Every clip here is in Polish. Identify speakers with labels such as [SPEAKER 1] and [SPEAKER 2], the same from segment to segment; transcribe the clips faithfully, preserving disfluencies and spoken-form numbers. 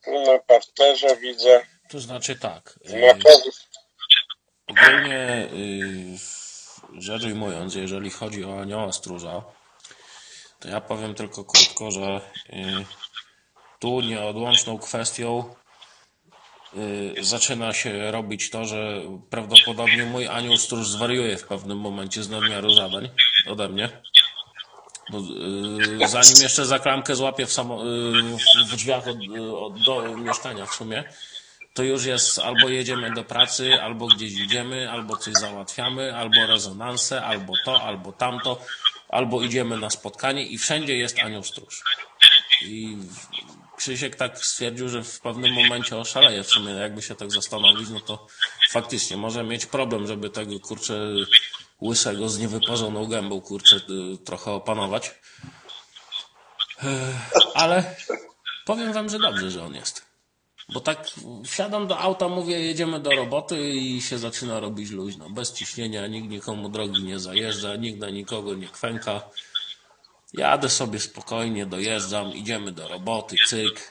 [SPEAKER 1] Tu na parterze widzę.
[SPEAKER 2] To znaczy tak.
[SPEAKER 1] W
[SPEAKER 2] Yy,
[SPEAKER 1] Makowie.
[SPEAKER 2] ogólnie yy, rzecz ujmując, jeżeli chodzi o anioła stróża, to ja powiem tylko krótko, że yy, tu nieodłączną kwestią yy, zaczyna się robić to, że prawdopodobnie mój anioł stróż zwariuje w pewnym momencie z nadmiaru zadań ode mnie. Bo, yy, zanim jeszcze za klamkę złapię w, samo, yy, w drzwiach od, od, do mieszkania w sumie, to już jest albo jedziemy do pracy, albo gdzieś idziemy, albo coś załatwiamy, albo rezonanse, albo to, albo tamto, albo idziemy na spotkanie i wszędzie jest anioł stróż. I Krzysiek tak stwierdził, że w pewnym momencie oszaleje. W sumie jakby się tak zastanowić, no to faktycznie może mieć problem, żeby tego kurczę łysego z niewyparzoną gębą kurczę trochę opanować. Ale powiem wam, że dobrze, że on jest. Bo tak wsiadam do auta, mówię, jedziemy do roboty i się zaczyna robić luźno. Bez ciśnienia, nikt nikomu drogi nie zajeżdża, nikt na nikogo nie kwęka. Jadę sobie spokojnie, dojeżdżam, idziemy do roboty, cyk.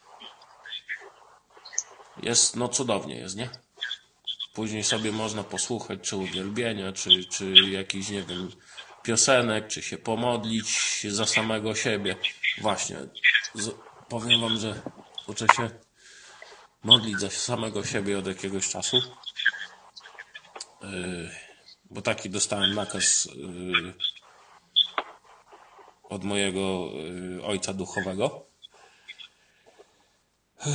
[SPEAKER 2] Jest, no cudownie jest, nie? Później sobie można posłuchać czy uwielbienia, czy, czy jakichś, nie wiem, piosenek, czy się pomodlić za samego siebie. Właśnie, z, powiem wam, że uczę się modlić za samego siebie od jakiegoś czasu. Yy, bo taki dostałem nakaz yy, od mojego yy, ojca duchowego. Yy.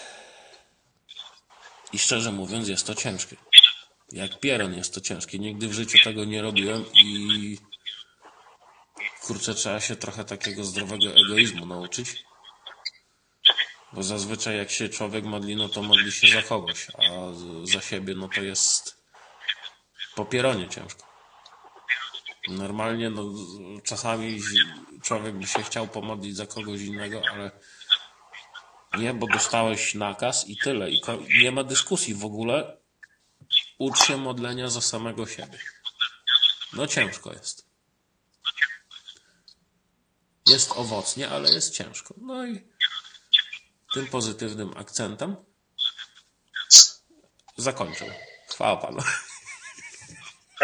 [SPEAKER 2] I szczerze mówiąc jest to ciężkie. Jak pieron jest to ciężkie. Nigdy w życiu tego nie robiłem i kurczę, trzeba się trochę takiego zdrowego egoizmu nauczyć. Bo zazwyczaj jak się człowiek modli, no to modli się za kogoś, a za siebie no to jest po pieronie ciężko. Normalnie no czasami człowiek by się chciał pomodlić za kogoś innego, ale nie, bo dostałeś nakaz i tyle. I nie ma dyskusji w ogóle. Ucz się modlenia za samego siebie. No ciężko jest. Jest owocnie, ale jest ciężko. No i tym pozytywnym akcentem zakończę. Chwała Panu.